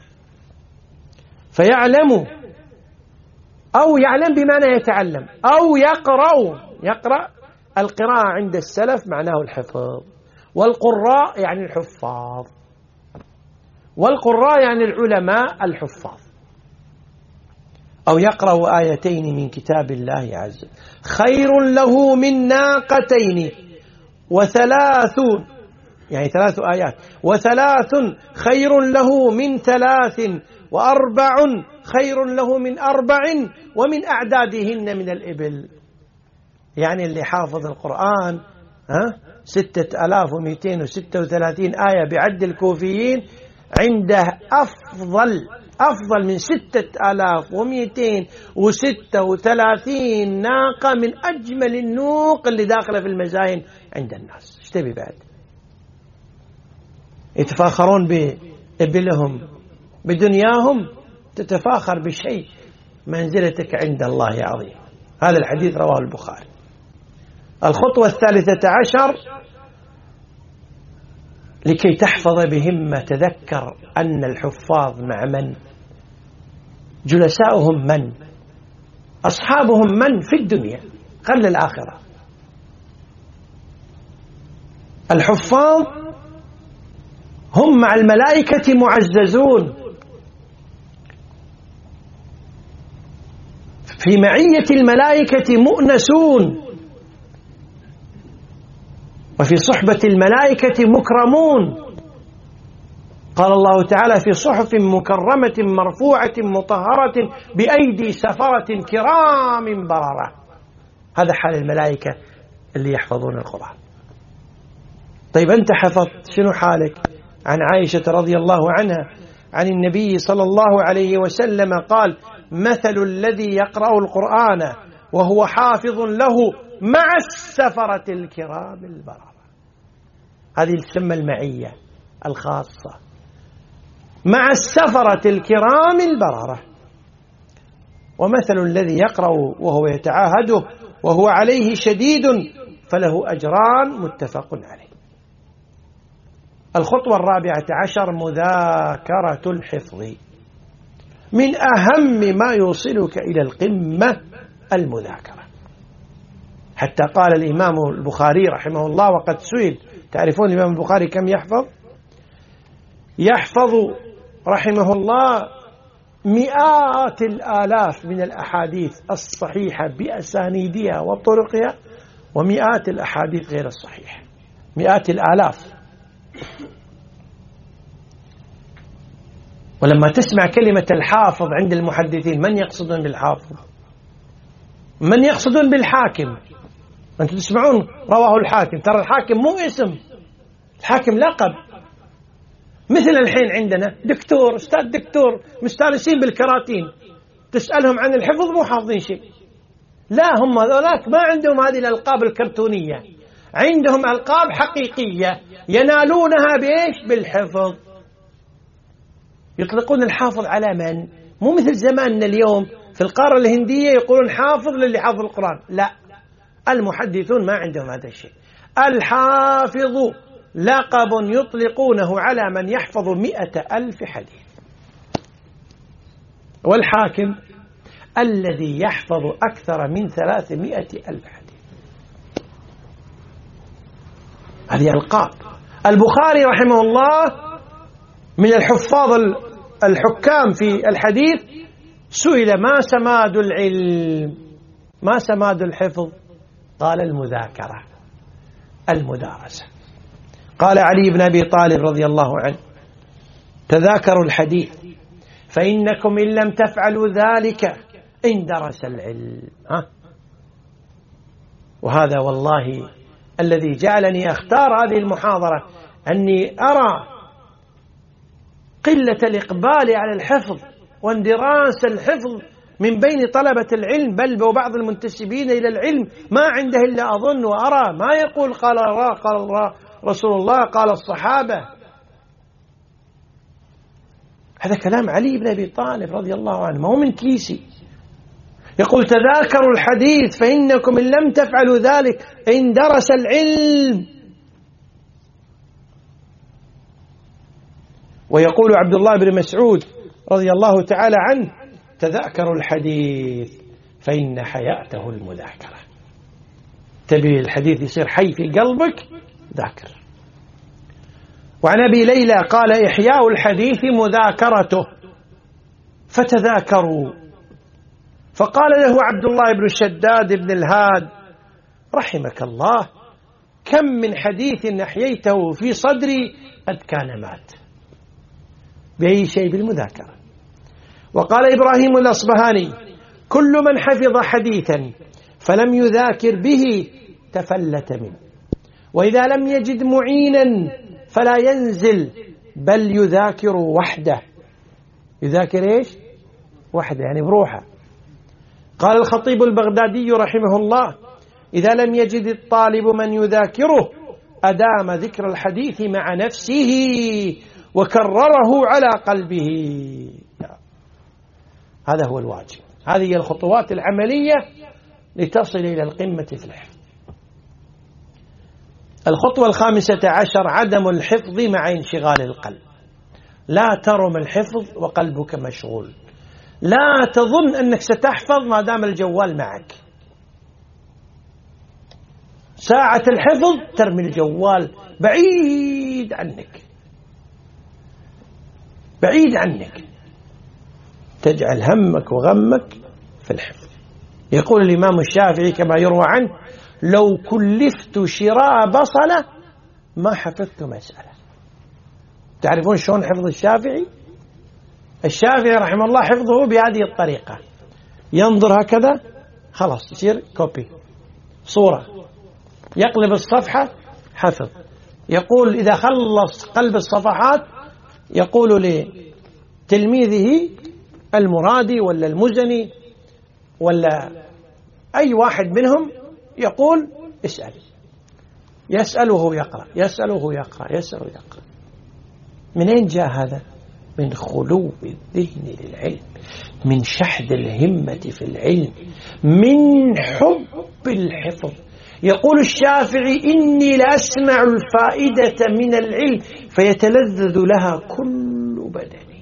فيعلم أو يعلم بمعنى يتعلم، أو يقرأ. القراءة عند السلف معناه الحفظ، والقراء يعني الحفاظ، والقراء يعني العلماء الحفاظ. أو يقرأ آيتين من كتاب الله عز وجل خير له من ناقتين وثلاثون، يعني 3 آيات، وثلاث خير له من 3 وأربع خير له من 4 ومن أعدادهن من الإبل. يعني اللي حافظ القرآن 6236 آية بعد الكوفيين عنده أفضل من 6236 ناقة من أجمل النوق اللي داخلة في المزاين عند الناس. ايش تبي بعد؟ يتفاخرون بإبلهم بدنياهم، تتفاخر بشيء، منزلتك عند الله عظيم. هذا الحديث رواه البخاري. الخطوة 13 لكي تحفظ بهمة تذكر أن الحفاظ مع من؟ جلساؤهم من؟ أصحابهم من في الدنيا قبل الآخرة. الحفاظ هم مع الملائكة معززون، في معية الملائكة مؤنسون، وفي صحبة الملائكة مكرمون. قال الله تعالى في صحف مكرمة مرفوعة مطهرة بأيدي سفرة كرام بررة. هذا حال الملائكة اللي يحفظون القرآن. طيب أنت حفظت، شنو حالك؟ عن عائشة رضي الله عنها عن النبي صلى الله عليه وسلم قال: مثل الذي يقرأ القرآن وهو حافظ له مع السفرة الكرام البررة. هذه تسمى المعية الخاصة، مع السفرة الكرام البررة. ومثل الذي يقرأ وهو يتعاهده وهو عليه شديد فله أجران متفق عليه. الخطوة 14 مذاكرة الحفظ. من أهم ما يوصلك إلى القمة المذاكرة. حتى قال الإمام البخاري رحمه الله وقد سئل، تعرفون الإمام البخاري كم يحفظ؟ يحفظ رحمه الله مئات الآلاف من الأحاديث الصحيحة بأسانيدها وطرقها، ومئات الأحاديث غير الصحيحة، مئات الآلاف. ولما تسمع كلمة الحافظ عند المحدثين، من يقصدون بالحافظ؟ من يقصدون بالحاكم؟ أنتم تسمعون رواه الحاكم، ترى الحاكم مو اسم، الحاكم لقب. مثل الحين عندنا دكتور، أستاذ دكتور، مستانسين بالكراتين، تسألهم عن الحفظ مو حافظين شيء. لا، هم هذولاك ما عندهم هذه الألقاب الكرتونية، عندهم ألقاب حقيقية ينالونها بإيش؟ بالحفظ. يطلقون الحافظ على من؟ مو مثل زماننا اليوم في القارة الهندية يقولون حافظ للي حافظ القرآن. لا، المحدثون ما عندهم هذا الشيء. الحافظ لقب يطلقونه على من يحفظ 100,000 حديث. والحاكم الذي يحفظ أكثر من 300,000 حديث. هذه ألقاب. البخاري رحمه الله من الحفاظ الحكام في الحديث، سئل: ما سماد العلم؟ ما سماد الحفظ؟ قال: المذاكرة، المدارسة. قال علي بن أبي طالب رضي الله عنه: تذاكروا الحديث فإنكم إن لم تفعلوا ذلك اندرس العلم. وهذا والله الذي جعلني أختار هذه المحاضرة، أني أرى قلة الإقبال على الحفظ واندراس الحفظ من بين طلبة العلم، بل وبعض المنتسبين إلى العلم ما عنده إلا أظن وأرى، ما يقول قال الله قال الله رسول الله قال الصحابة. هذا كلام علي بن أبي طالب رضي الله عنه، ما هو من كيسي. يقول تذاكروا الحديث فإنكم إن لم تفعلوا ذلك اندرس العلم. ويقول عبد الله بن مسعود رضي الله تعالى عنه تذاكروا الحديث فإن حياته المذاكرة. تبي الحديث يصير حي في قلبك، ذاكر. وعن أبي ليلى قال إحياء الحديث مذاكرته، فتذاكروا. فقال له عبد الله بن الشداد بن الهاد رحمك الله كم من حديث أحييته في صدري قد كان مات. بأي شيء؟ بالمذاكرة. وقال إبراهيم الأصبهاني كل من حفظ حديثا فلم يذاكر به تفلت منه، وإذا لم يجد معينا فلا ينزل بل يذاكر وحده. يذاكر إيش؟ وحده، يعني بروحه. قال الخطيب البغدادي رحمه الله إذا لم يجد الطالب من يذاكره أدام ذكر الحديث مع نفسه وكرره على قلبه. هذا هو الواجب. هذه هي الخطوات العملية لتصل إلى القمة في الحفظ. الخطوة 15 عدم الحفظ مع انشغال القلب. لا ترم الحفظ وقلبك مشغول. لا تظن أنك ستحفظ ما دام الجوال معك. ساعة الحفظ ترمي الجوال بعيد عنك، بعيد عنك، تجعل همك وغمك في الحفظ. يقول الإمام الشافعي كما يروى عنه لو كلفت شراء بصلة ما حفظت مسألة. تعرفون شلون حفظ الشافعي؟ الشافعي رحمه الله حفظه بهذه الطريقة، ينظر هكذا خلاص يصير كوبي صورة، يقلب الصفحة حفظ. يقول إذا خلص قلب الصفحات يقول لتلميذه المرادي ولا المزني ولا أي واحد منهم يقول اسأل، يسأله يقرأ، يسأله يقرأ، يسأله يقرأ. من أين جاء هذا؟ من خلو الذهن للعلم، من شحذ الهمة في العلم، من حب الحفظ. يقول الشافعي إني لأسمع الفائدة من العلم فيتلذذ لها كل بدني.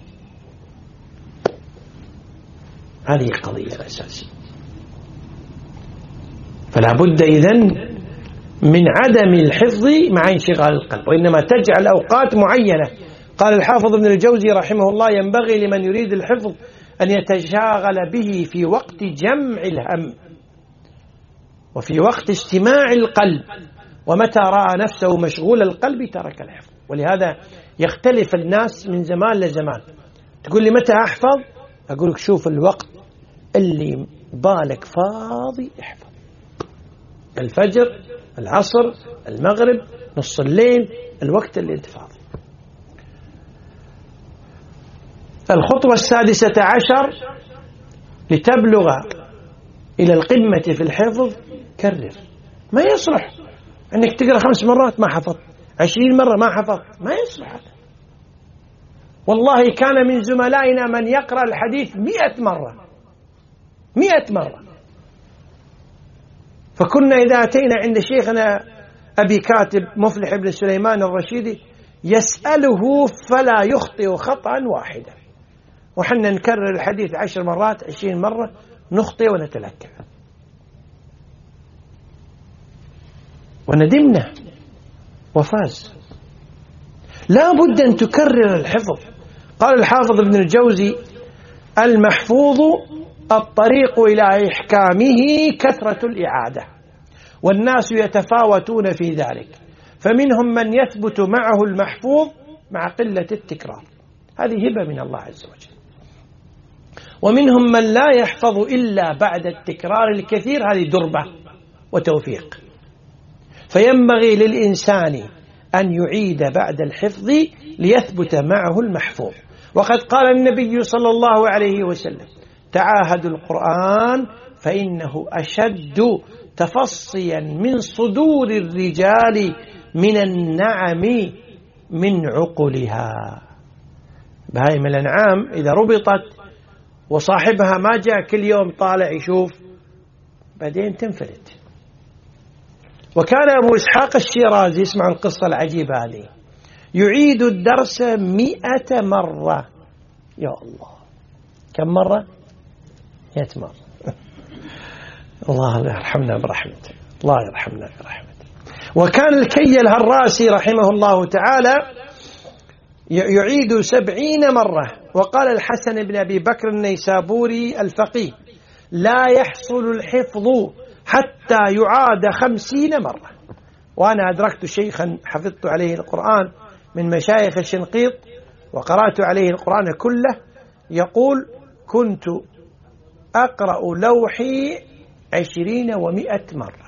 هذه قضية أساسية. فلا بد إذن من عدم الحفظ مع انشغال القلب، وإنما تجعل أوقات معينة. قال الحافظ ابن الجوزي رحمه الله ينبغي لمن يريد الحفظ أن يتشاغل به في وقت جمع الهم وفي وقت اجتماع القلب، ومتى رأى نفسه مشغول القلب ترك الحفظ. ولهذا يختلف الناس من زمان لزمان. تقول لي متى أحفظ؟ أقول لك شوف الوقت اللي بالك فاضي احفظ. الفجر، العصر، المغرب، نص الليل، الوقت اللي انت فاضي. الخطوة 16 لتبلغ إلى القمة في الحفظ كرر. ما يصلح أنك تقرأ 5 مرات ما حفظت، 20 مرة ما حفظت، ما يصلح هذا. والله كان من زملائنا من يقرأ الحديث 100 مرة، 100 مرة. فكنا إذا أتينا عند شيخنا أبي كاتب مفلح بن سليمان الرشيدي يسأله فلا يخطئ خطأ واحدا، وحنا نكرر الحديث 10 مرات 20 مرة نخطئ ونتلكع وندمنا وفاز. لا بد أن تكرر الحفظ. قال الحافظ ابن الجوزي المحفوظ الطريق إلى إحكامه كثرة الإعادة، والناس يتفاوتون في ذلك، فمنهم من يثبت معه المحفوظ مع قلة التكرار، هذه هبة من الله عز وجل، ومنهم من لا يحفظ إلا بعد التكرار الكثير، هذه دربة وتوفيق. فينبغي للإنسان أن يعيد بعد الحفظ ليثبت معه المحفوظ. وقد قال النبي صلى الله عليه وسلم تعاهدوا القرآن فإنه أشد تفصيا من صدور الرجال من النعم من عقلها. بهائم الأنعام إذا ربطت وصاحبها ما جاء كل يوم طالع يشوف، بعدين تنفلت. وكان أبو إسحاق الشيرازي، اسمع القصة العجيبة هذه، يعيد الدرس 100 مرة. يا الله، كم مرة؟ 100 مرة. الله يرحمنا برحمته، الله يرحمنا برحمته. وكان الكي الهراسي رحمه الله تعالى يعيد 70 مرة. وقال الحسن بن أبي بكر النيسابوري الفقيه: لا يحصل الحفظ حتى يعاد 50 مرة. وأنا أدركت شيخا حفظت عليه القرآن من مشايخ الشنقيط وقرأت عليه القرآن كله، يقول: كنت أقرأ لوحي 20 و100 مرة.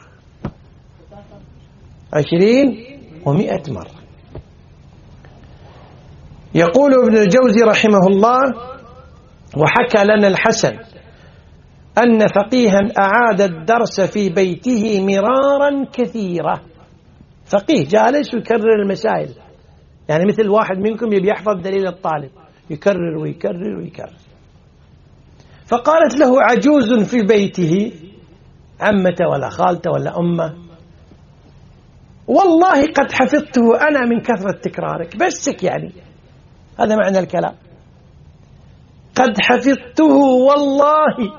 20 و100 مرة. يقول ابن الجوزي رحمه الله: وحكى لنا الحسن أن فقيها أعاد الدرس في بيته مرارا كثيرة. فقيه جالس ويكرر المسائل، يعني مثل واحد منكم يبي يحفظ دليل الطالب، يكرر ويكرر ويكرر. فقالت له عجوز في بيته، عمته ولا خالته ولا أمه: والله قد حفظته أنا من كثرة تكرارك. بسك، يعني هذا معنى الكلام، قد حفظته والله.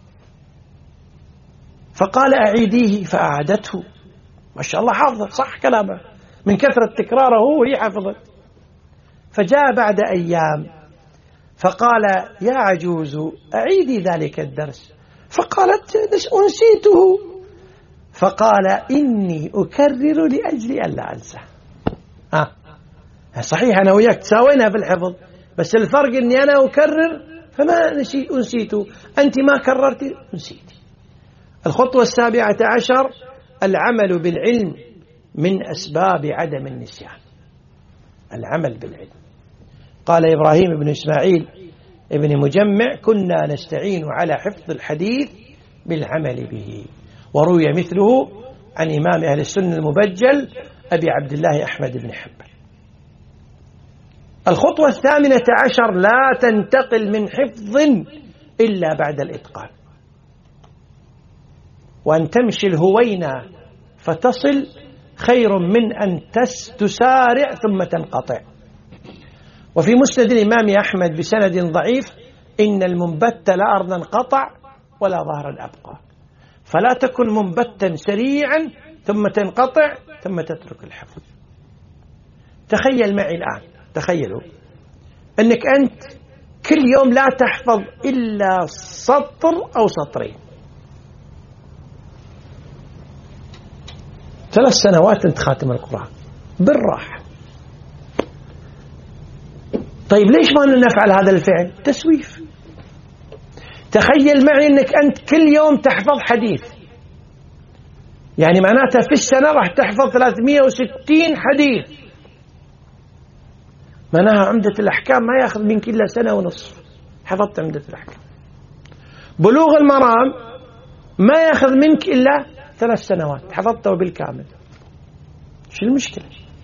فقال: أعيديه. فأعادته. ما شاء الله حافظ، صح كلامه، من كثرة تكراره وهي حفظت. فجاء بعد أيام فقال: يا عجوز أعيدي ذلك الدرس. فقالت: أنسيته. فقال: إني أكرر لأجل ألا أنسى. صحيح أنا وياك تساوينا في الحفظ، بس الفرق أني أنا أكرر فما أنسيته، أنت ما كررت أنسيتي. الخطوة 17: العمل بالعلم من أسباب عدم النسيان. العمل بالعلم. قال إبراهيم بن إسماعيل ابن مجمع: كنا نستعين على حفظ الحديث بالعمل به. وروي مثله عن إمام أهل السنة المبجل أبي عبد الله أحمد بن حنبل. الخطوة 18: لا تنتقل من حفظ إلا بعد الإتقان، وأن تمشي الهوينة فتصل خير من أن تسارع ثم تنقطع. وفي مسند الإمام أحمد بسند ضعيف: إن المنبت لا أرضا قطع ولا ظهرا أبقى. فلا تكن منبتا سريعا ثم تنقطع ثم تترك الحفظ. تخيل معي الآن، تخيلوا أنك أنت كل يوم لا تحفظ إلا سطر أو سطرين، 3 سنوات أنت خاتم القرآن بالراحة. طيب ليش ما نفعل هذا الفعل؟ تسويف. تخيل معي أنك أنت كل يوم تحفظ حديث، يعني معناتها في السنة راح تحفظ 360 حديث. معناها عمدة الأحكام ما يأخذ منك إلا 1.5 سنة حفظت عمدة الأحكام. بلوغ المرام ما يأخذ منك إلا 3 سنوات حفظته بالكامل. شو المشكلة؟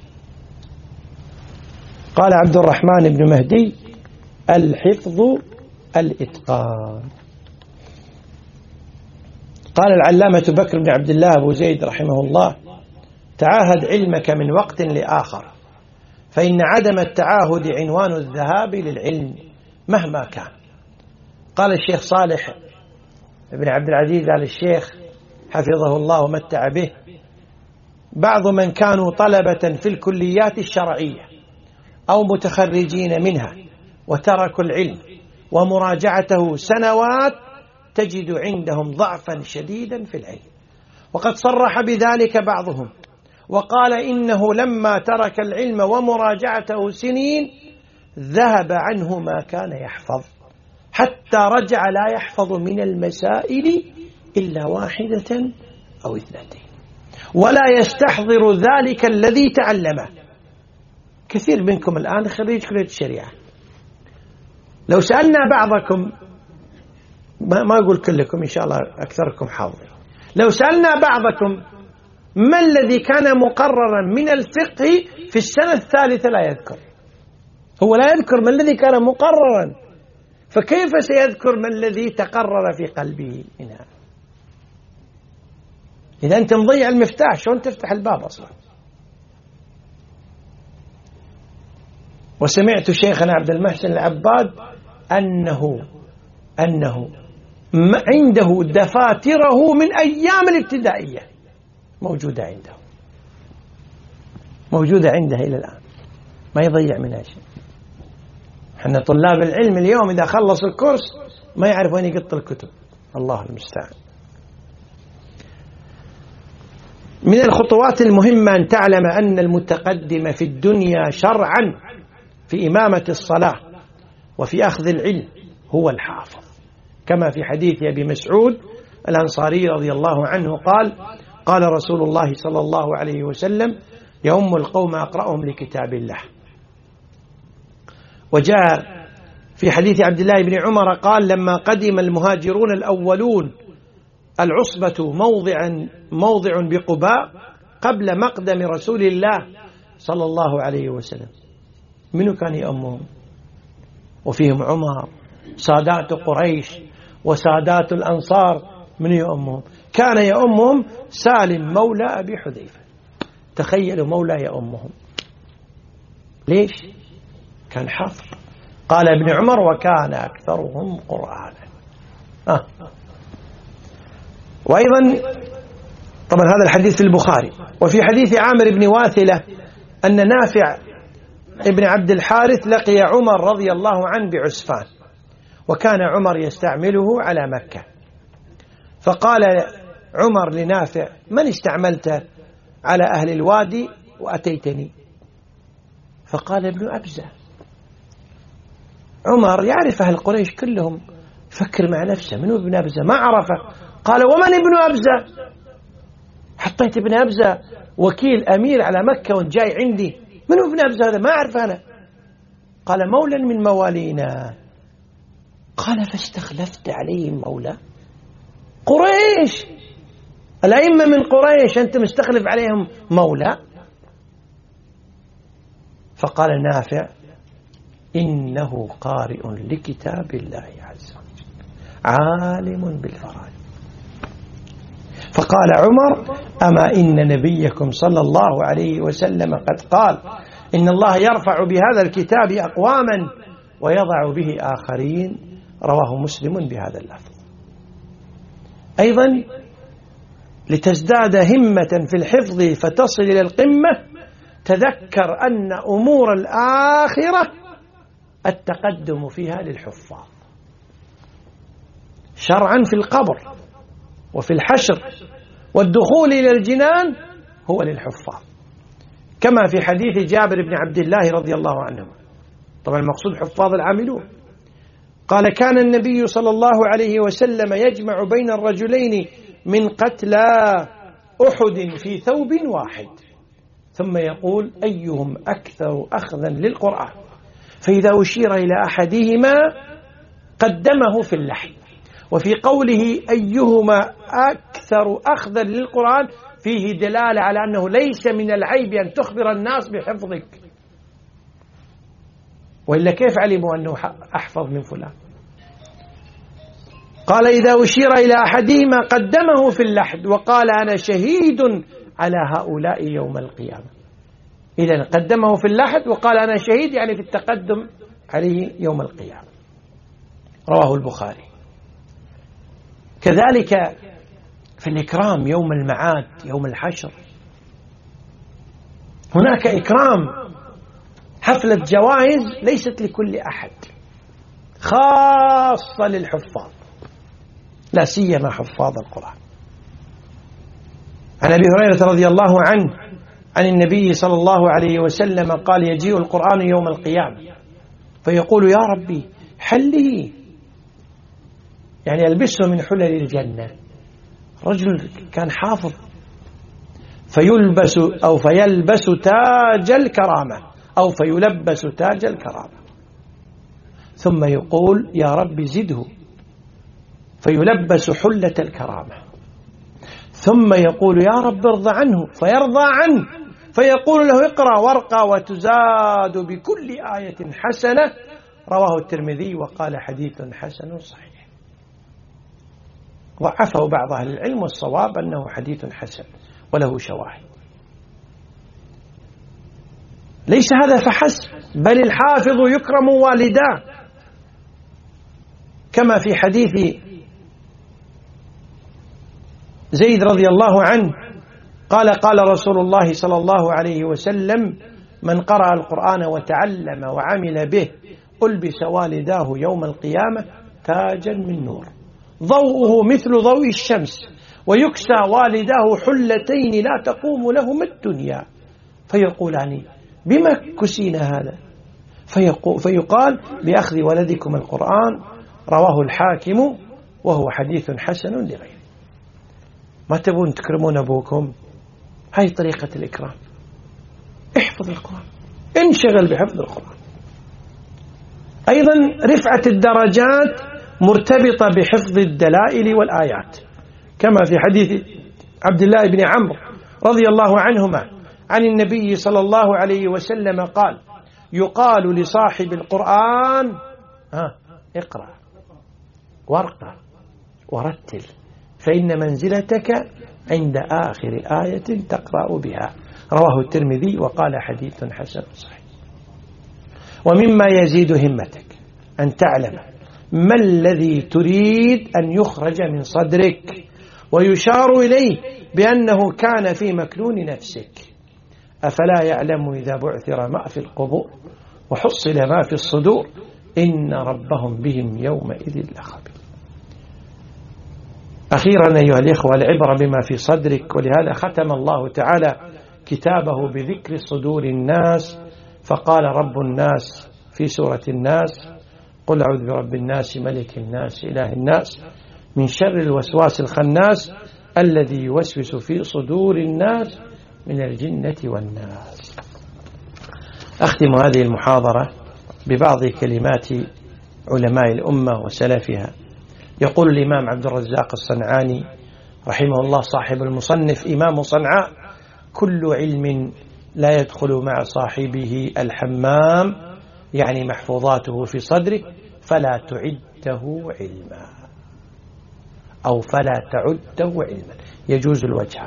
قال عبد الرحمن بن مهدي: الحفظ الإتقان. قال العلامة بكر بن عبد الله أبو زيد رحمه الله: تعاهد علمك من وقت لآخر، فإن عدم التعاهد عنوان الذهاب للعلم مهما كان. قال الشيخ صالح بن عبد العزيز آل الشيخ حفظه الله ومتع به: بعض من كانوا طلبة في الكليات الشرعية أو متخرجين منها وتركوا العلم ومراجعته سنوات تجد عندهم ضعفا شديدا في العلم. وقد صرح بذلك بعضهم وقال إنه لما ترك العلم ومراجعته سنين ذهب عنه ما كان يحفظ، حتى رجع لا يحفظ من المسائل إلا 1 أو 2، ولا يستحضر ذلك الذي تعلمه. كثير منكم الآن خريج كلية الشريعة، لو سألنا بعضكم، ما أقول كلكم إن شاء الله أكثركم حاضر، لو سألنا بعضكم ما الذي كان مقررا من الفقه في السنة الثالثة لا يذكر، هو لا يذكر ما الذي كان مقررا فكيف سيذكر ما الذي تقرر في قلبه منها؟ إذا أنت مضيع المفتاح شلون تفتح الباب أصلا؟ وسمعت شيخنا عبد المحسن العباد أنه عنده دفاتره من أيام الابتدائية موجودة عنده إلى الآن، ما يضيع منها شيء. احنا طلاب العلم اليوم إذا خلص الكورس ما يعرف وين يقط الكتب، الله المستعان. من الخطوات المهمة أن تعلم أن المتقدم في الدنيا شرعا في إمامة الصلاة وفي أخذ العلم هو الحافظ، كما في حديث أبي مسعود الأنصاري رضي الله عنه قال رسول الله صلى الله عليه وسلم: يؤم القوم أقرأهم لكتاب الله. وجاء في حديث عبد الله بن عمر قال: لما قدم المهاجرون الأولون العصبة موضع بقباء قبل مقدم رسول الله صلى الله عليه وسلم، منو كان يؤمهم؟ وفيهم عمر، سادات قريش وسادات الأنصار، من يؤمهم؟ كان يؤمهم سالم مولى أبي حذيفة. تخيلوا مولى يؤمهم، ليش؟ كان حافظ. قال ابن عمر: وكان أكثرهم قرآنا. وأيضا طبعا هذا الحديث في البخاري. وفي حديث عامر بن واثلة أن نافع ابن عبد الحارث لقي عمر رضي الله عنه بعسفان، وكان عمر يستعمله على مكة، فقال عمر لنافع: من استعملت على أهل الوادي وأتيتني؟ فقال: ابن أبزة. عمر يعرف أهل قريش كلهم، فكر مع نفسه: منو ابن أبزة؟ ما عرفه. قال: ومن ابن أبزة؟ حطيت ابن أبزة وكيل أمير على مكة وانت جاي عندي، منو ابن أبزة هذا؟ ما أعرف أنا. قال: مولى من موالينا. قال: فاستخلفت عليهم مولى؟ قريش، الأئمة من قريش، أنت مستخلف عليهم مولى؟ فقال نافع: إنه قارئ لكتاب الله عز وجل عالم بالفرائض. فقال عمر: أما إن نبيكم صلى الله عليه وسلم قد قال: إن الله يرفع بهذا الكتاب أقواما ويضع به آخرين. رواه مسلم بهذا اللفظ. أيضا لتزداد همة في الحفظ فتصل إلى القمة، تذكر أن أمور الآخرة التقدم فيها للحفاظ شرعا في القبر وفي الحشر، والدخول إلى الجنان هو للحفاظ، كما في حديث جابر بن عبد الله رضي الله عنه. طبعا المقصود حفاظ العاملون. قال: كان النبي صلى الله عليه وسلم يجمع بين الرجلين من قتلى أحد في ثوب واحد، ثم يقول: أيهم أكثر أخذا للقرآن؟ فإذا أشير إلى أحدهما قدمه في اللحد. وفي قوله أيهما أكثر أخذا للقرآن فيه دلالة على أنه ليس من العيب أن تخبر الناس بحفظك، وإلا كيف علموا أنه أحفظ من فلان؟ قال: إذا أشير إلى أحدهما قدمه في اللحد وقال: أنا شهيد على هؤلاء يوم القيامة. إذن قدمه في اللحد وقال: أنا شهيد، يعني في التقدم عليه يوم القيامة. رواه البخاري. كذلك في الإكرام يوم المعاد يوم الحشر، هناك إكرام، حفلة جوائز ليست لكل أحد، خاصة للحفاظ، لا سيما حفاظ القرآن. عن أبي هريرة رضي الله عنه عن النبي صلى الله عليه وسلم قال: يجيء القرآن يوم القيامة فيقول: يا ربي حله، يعني يلبسه من حلل الجنة. رجل كان حافظ فيلبس تاج الكرامة أو فيلبس تاج الكرامة، ثم يقول: يا رب زده، فيلبس حلة الكرامة، ثم يقول: يا رب ارضى عنه، فيرضى عنه، فيقول له: اقرأ وارقى وتزاد بكل آية حسنة رواه الترمذي وقال حديث حسن صحيح. ضعفه بعض أهل العلم، والصواب أنه حديث حسن وله شواهد. ليس هذا فحسب، بل الحافظ يكرم والداه، كما في حديث زيد رضي الله عنه قال قال رسول الله صلى الله عليه وسلم: من قرأ القرآن وتعلم وعمل به ألبس والداه يوم القيامة تاجا من نور ضوءه مثل ضوء الشمس، ويكسى والداه حلتين لا تقوم لهما الدنيا، فيقولان: بما كسينا هذا؟ فيقال: بأخذ ولدكم القرآن. رواه الحاكم وهو حديث حسن لغيره. ما تبون تكرمون أبوكم؟ هاي طريقة الإكرام. احفظ القرآن، انشغل بحفظ القرآن. أيضا رفعة الدرجات مرتبطة بحفظ الدلائل والآيات، كما في حديث عبد الله بن عمرو رضي الله عنهما عن النبي صلى الله عليه وسلم قال: يقال لصاحب القرآن: اقرأ وارقى ورتل، فإن منزلتك عند آخر آية تقرأ بها. رواه الترمذي وقال حديث حسن صحيح. ومما يزيد همتك أن تعلم ما الذي تريد أن يخرج من صدرك، ويشار إليه بأنه كان في مكنون نفسك. أفلا يعلم إذا بعثر ما في القبور وحصل ما في الصدور إن ربهم بهم يومئذ لخبير. أخيرا أيها الإخوة، العبرة بما في صدرك، ولهذا ختم الله تعالى كتابه بذكر صدور الناس، فقال: رب الناس في سورة الناس: قل أعوذ برب الناس ملك الناس إله الناس من شر الوسواس الخناس الذي يوسوس في صدور الناس من الجنة والناس. أختم هذه المحاضرة ببعض كلمات علماء الأمة وسلفها. يقول الإمام عبد الرزاق الصنعاني رحمه الله صاحب المصنف إمام صنعاء: كل علم لا يدخل مع صاحبه الحمام، يعني محفوظاته في صدره، فلا تعده علما، أو فلا تعده علما، يجوز الوجه.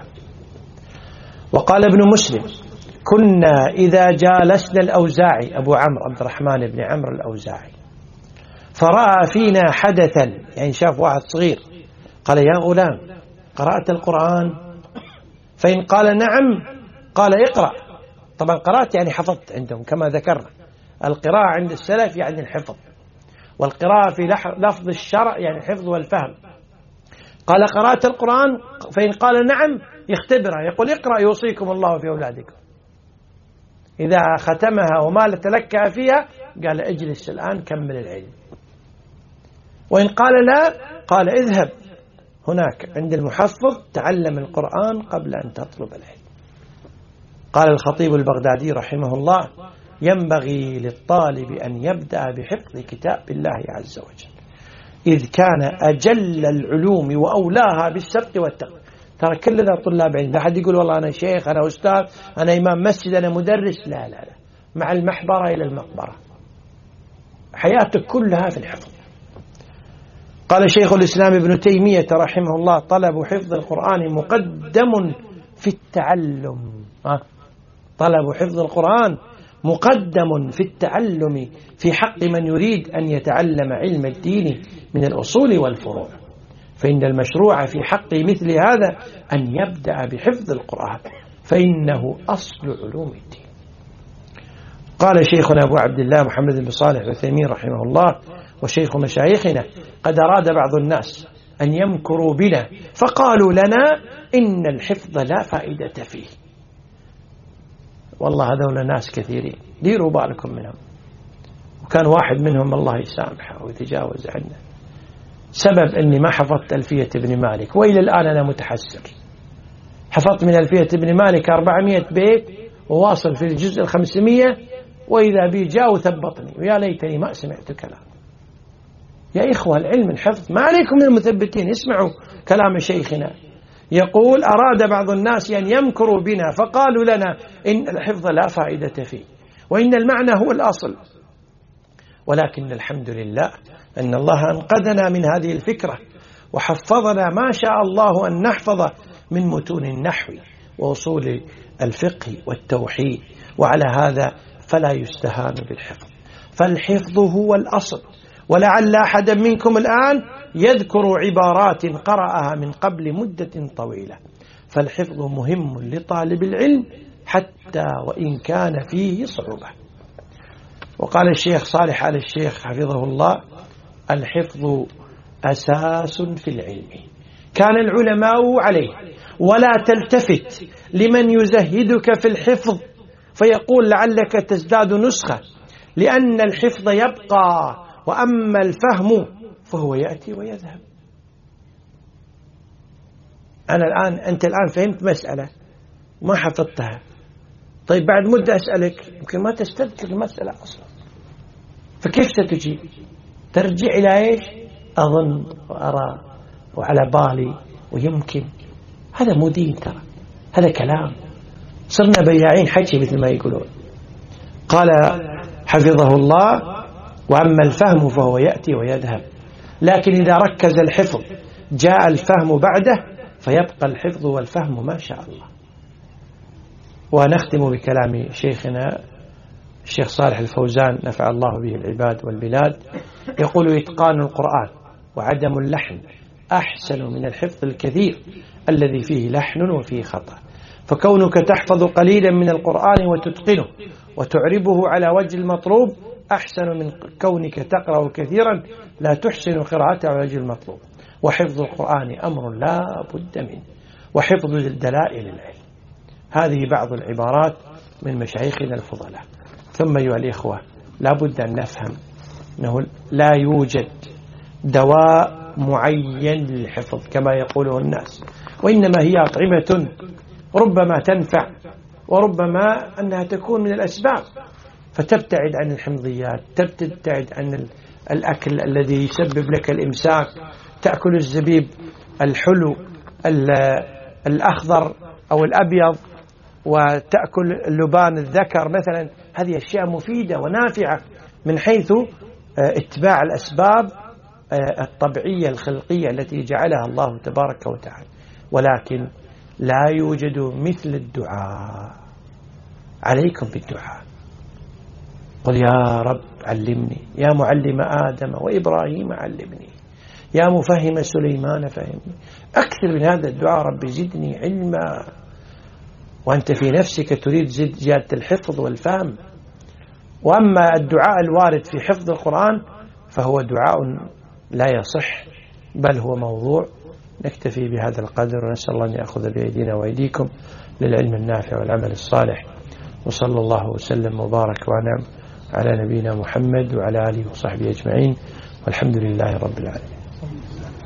وقال ابن مسلم: كنا إذا جالسنا الأوزاعي، أبو عمرو عبد الرحمن بن عمرو الأوزاعي، فرأى فينا حدثا، يعني شاف واحد صغير، قال: يا غلام قرأت القرآن؟ فإن قال نعم قال: اقرأ. طبعا قرأت يعني حفظت عندهم، كما ذكرنا القراءة عند السلف يعني الحفظ، والقراءة في لفظ الشرع يعني الحفظ والفهم. قال: قرأت القرآن؟ فإن قال نعم يختبره، يقول: اقرأ يوصيكم الله في أولادكم. إذا ختمها وما تلكأ فيها قال: اجلس الآن كمل العلم. وإن قال لا قال: اذهب هناك عند المحفظ تعلم القرآن قبل أن تطلب العلم. قال الخطيب البغدادي رحمه الله: ينبغي للطالب أن يبدأ بحفظ كتاب الله عز وجل، إذ كان أجل العلوم وأولاها بالسبق والتقوى. ترى كلنا طلاب علم، لا أحد يقول والله أنا شيخ، أنا أستاذ، أنا إمام مسجد، أنا مدرس. لا لا لا، مع المحبرة إلى المقبرة، حياتك كلها في الحفظ. قال شيخ الإسلام ابن تيمية رحمه الله: طلب حفظ القرآن مقدم في التعلم. طلب حفظ القرآن مقدم في التعلم في حق من يريد أن يتعلم علم الدين من الأصول والفروع، فإن المشروع في حق مثل هذا أن يبدأ بحفظ القرآن، فإنه أصل علوم الدين. قال شيخنا أبو عبد الله محمد بن صالح العثيمين رحمه الله وشيخ مشايخنا: قد أراد بعض الناس أن يمكروا بنا فقالوا لنا إن الحفظ لا فائدة فيه. والله هذول ناس كثيرين، ديروا بالكم منهم. وكان واحد منهم الله يسامحه ويتجاوز عنه، سبب أني ما حفظت ألفية ابن مالك، وإلى الآن أنا متحسر. حفظت من ألفية ابن مالك 400 بيت وواصل في الجزء 500، وإذا بي جاء وثبطني، ويا ليتني ما سمعت كلام. يا إخوة، العلم الحفظ، ما عليكم من المثبتين. اسمعوا كلام شيخنا، يقول: أراد بعض الناس أن يمكروا بنا فقالوا لنا إن الحفظ لا فائدة فيه، وإن المعنى هو الأصل، ولكن الحمد لله أن الله أنقذنا من هذه الفكرة وحفظنا ما شاء الله أن نحفظ من متون النحو وأصول الفقه والتوحيد. وعلى هذا فلا يستهان بالحفظ، فالحفظ هو الأصل. ولعل أحدا منكم الآن يذكر عبارات قرأها من قبل مدة طويلة، فالحفظ مهم لطالب العلم حتى وإن كان فيه صعوبة. وقال الشيخ صالح آل الشيخ حفظه الله: الحفظ أساس في العلم كان العلماء عليه، ولا تلتفت لمن يزهدك في الحفظ فيقول لعلك تزداد نسخة، لأن الحفظ يبقى، وأما الفهم فهو يأتي ويذهب. أنت الآن فهمت مسألة ما حفظتها، طيب بعد مدة أسألك يمكن ما تستذكر المسألة أصلا، فكيف ستجيب؟ ترجع إلى إيش؟ أظن وأرى وعلى بالي ويمكن. هذا مو دين، ترى هذا كلام، صرنا بياعين حكي مثل ما يقولون. قال حفظه الله: وأما الفهم فهو يأتي ويذهب، لكن إذا ركز الحفظ جاء الفهم بعده، فيبقى الحفظ والفهم ما شاء الله. ونختم بكلام شيخنا الشيخ صالح الفوزان نفع الله به العباد والبلاد، يقول: إتقان القرآن وعدم اللحن أحسن من الحفظ الكثير الذي فيه لحن وفيه خطأ. فكونك تحفظ قليلا من القرآن وتتقنه وتعربه على وجه المطلوب أحسن من كونك تقرأ كثيرا لا تحسن قراءته على وجه المطلوب. وحفظ القرآن أمر لا بد منه، وحفظ الدلائل العلم. هذه بعض العبارات من مشايخنا الفضلاء. ثم أيها الإخوة، لا بد أن نفهم أنه لا يوجد دواء معين للحفظ كما يقوله الناس، وإنما هي أطعمة ربما تنفع وربما أنها تكون من الأسباب، فتبتعد عن الحمضيات، تبتعد عن الأكل الذي يسبب لك الإمساك، تأكل الزبيب الحلو الأخضر أو الأبيض، وتأكل اللبان الذكر مثلا. هذه أشياء مفيدة ونافعة من حيث اتباع الأسباب الطبيعية الخلقية التي جعلها الله تبارك وتعالى. ولكن لا يوجد مثل الدعاء. عليكم بالدعاء، قل يا رب علمني، يا معلم آدم وإبراهيم علمني، يا مفهم سليمان فهمني. أكثر من هذا الدعاء: رب زدني علما. وأنت في نفسك تريد زيادة الحفظ والفهم. وأما الدعاء الوارد في حفظ القرآن فهو دعاء لا يصح، بل هو موضوع. نكتفي بهذا القدر، ونسأل الله أن يأخذ بأيدينا وأيديكم للعلم النافع والعمل الصالح. وصلى الله وسلم وبارك وأنعم على نبينا محمد وعلى آله وصحبه أجمعين، والحمد لله رب العالمين.